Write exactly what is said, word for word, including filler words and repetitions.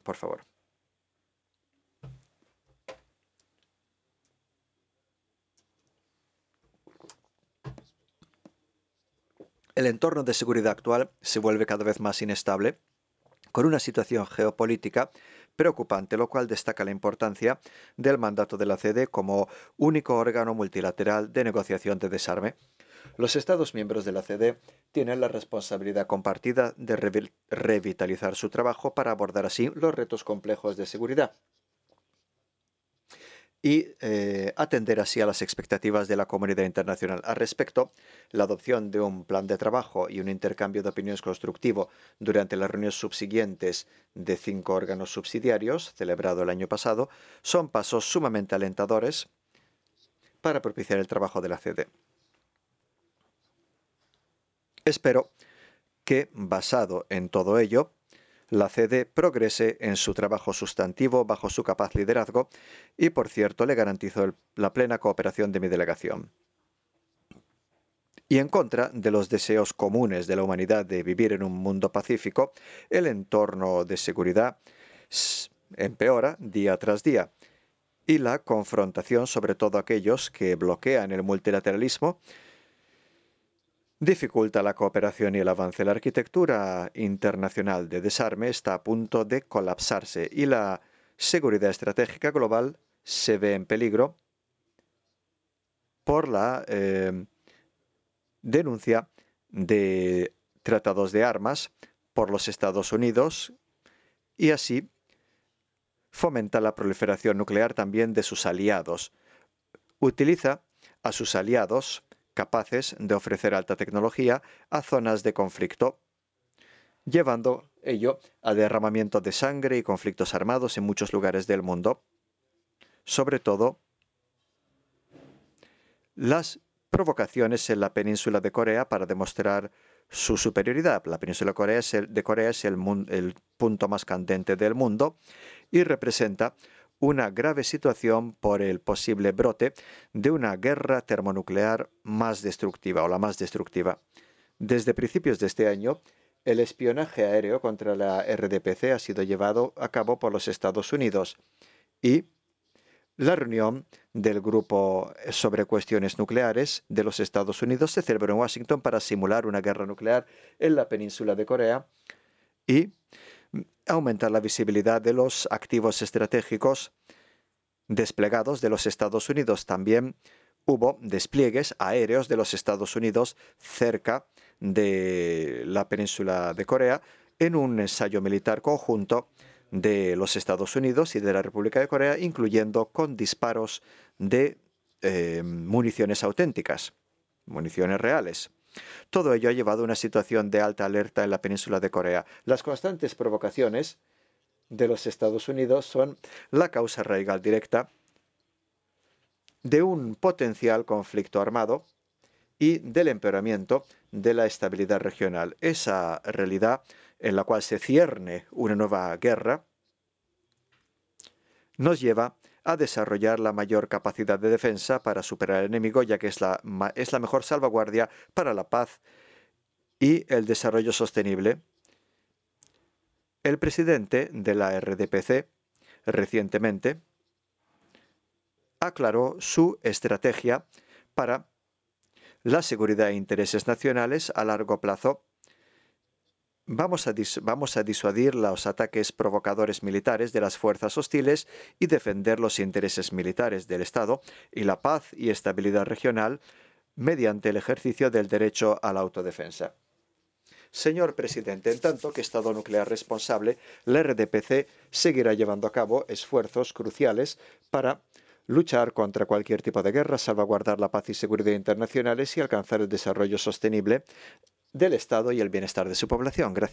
por favor. El entorno de seguridad actual se vuelve cada vez más inestable, con una situación geopolítica preocupante, lo cual destaca la importancia del mandato de la C D como único órgano multilateral de negociación de desarme. Los Estados miembros de la C D tienen la responsabilidad compartida de revi- revitalizar su trabajo para abordar así los retos complejos de seguridad y eh, atender así a las expectativas de la comunidad internacional. Al respecto, la adopción de un plan de trabajo y un intercambio de opiniones constructivo durante las reuniones subsiguientes de cinco órganos subsidiarios, celebrado el año pasado, son pasos sumamente alentadores para propiciar el trabajo de la C D. Espero que, basado en todo ello, la C D progrese en su trabajo sustantivo bajo su capaz liderazgo y, por cierto, le garantizo el, la plena cooperación de mi delegación. Y en contra de los deseos comunes de la humanidad de vivir en un mundo pacífico, el entorno de seguridad empeora día tras día y la confrontación, sobre todo aquellos que bloquean el multilateralismo, dificulta la cooperación y el avance. La arquitectura internacional de desarme está a punto de colapsarse y la seguridad estratégica global se ve en peligro por la eh, denuncia de tratados de armas por los Estados Unidos y así fomenta la proliferación nuclear también de sus aliados. Utiliza a sus aliados capaces de ofrecer alta tecnología a zonas de conflicto, llevando ello a derramamiento de sangre y conflictos armados en muchos lugares del mundo. Sobre todo, las provocaciones en la península de Corea para demostrar su superioridad. La península de Corea es el, de Corea es el, el punto más candente del mundo y representa una grave situación por el posible brote de una guerra termonuclear más destructiva o la más destructiva. Desde principios de este año, el espionaje aéreo contra la R D P C ha sido llevado a cabo por los Estados Unidos y la reunión del Grupo sobre Cuestiones Nucleares de los Estados Unidos se celebró en Washington para simular una guerra nuclear en la península de Corea y aumentar la visibilidad de los activos estratégicos desplegados de los Estados Unidos. También hubo despliegues aéreos de los Estados Unidos cerca de la península de Corea en un ensayo militar conjunto de los Estados Unidos y de la República de Corea, incluyendo con disparos de eh, municiones auténticas, municiones reales. Todo ello ha llevado a una situación de alta alerta en la península de Corea. Las constantes provocaciones de los Estados Unidos son la causa radical directa de un potencial conflicto armado y del empeoramiento de la estabilidad regional. Esa realidad en la cual se cierne una nueva guerra nos lleva a desarrollar la mayor capacidad de defensa para superar al enemigo, ya que es la, es la mejor salvaguardia para la paz y el desarrollo sostenible. El presidente de la R D P C recientemente aclaró su estrategia para la seguridad e intereses nacionales a largo plazo. Vamos a, vamos a disuadir los ataques provocadores militares de las fuerzas hostiles y defender los intereses militares del Estado y la paz y estabilidad regional mediante el ejercicio del derecho a la autodefensa. Señor presidente, en tanto que Estado nuclear responsable, la R D P C seguirá llevando a cabo esfuerzos cruciales para luchar contra cualquier tipo de guerra, salvaguardar la paz y seguridad internacionales y alcanzar el desarrollo sostenible del Estado y el bienestar de su población. Gracias.